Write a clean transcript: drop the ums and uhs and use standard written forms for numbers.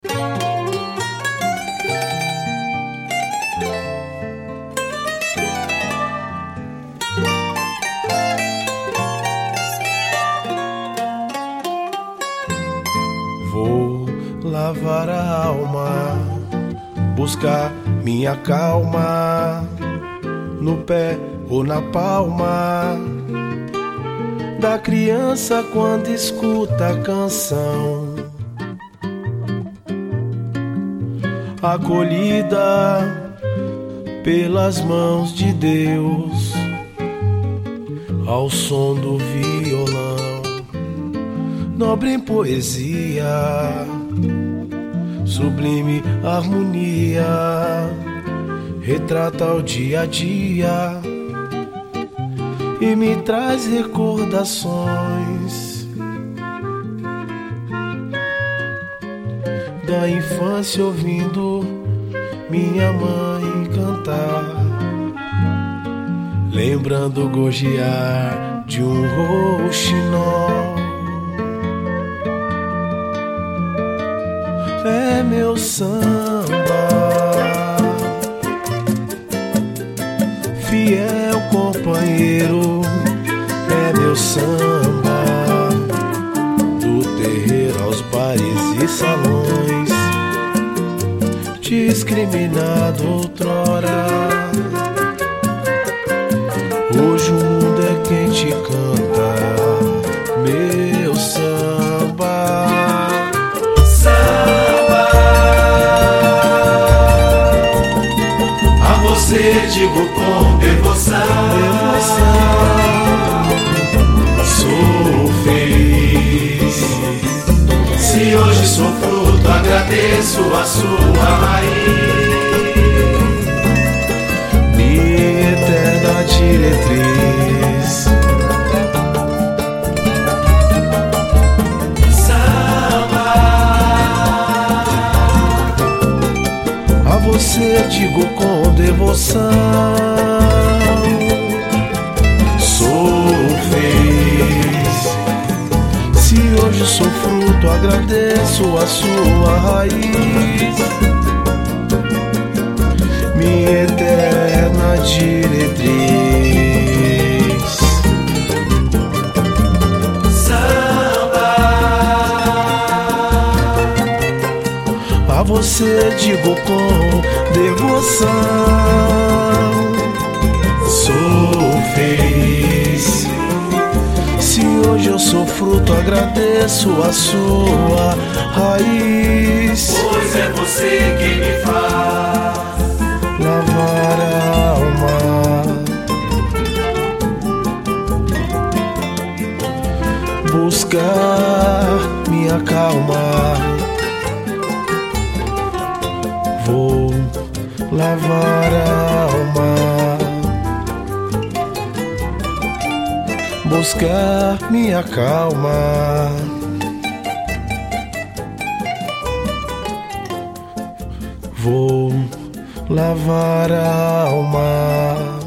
Vou lavar a alma, buscar minha calma, no pé ou na palma da criança quando escuta a canção, acolhida pelas mãos de Deus, ao som do violão, nobre em poesia, sublime harmonia, retrata o dia a dia e me traz recordações da infância, ouvindo minha mãe cantar, lembrando o gorjear de um rouxinol. É meu samba, fiel companheiro, é meu samba, do terreiro aos bares e salões, discriminado outrora. Hoje o mundo é quem te canta, meu samba. Você digo com devoção, sou feliz. Se hoje sou fruto, agradeço a sua raiz, minha eterna diretriz. Samba, a você digo com devoção, sou feliz. Se hoje sou fruto, agradeço a sua raiz, minha eterna diretriz. samba, A você digo com devoção, sou feliz. Se hoje eu sou fruto, agradeço a sua raiz, pois é você quem me faz lavar a alma, buscar minha calma. Vou lavar a alma, buscar minha calma. Vou lavar a alma,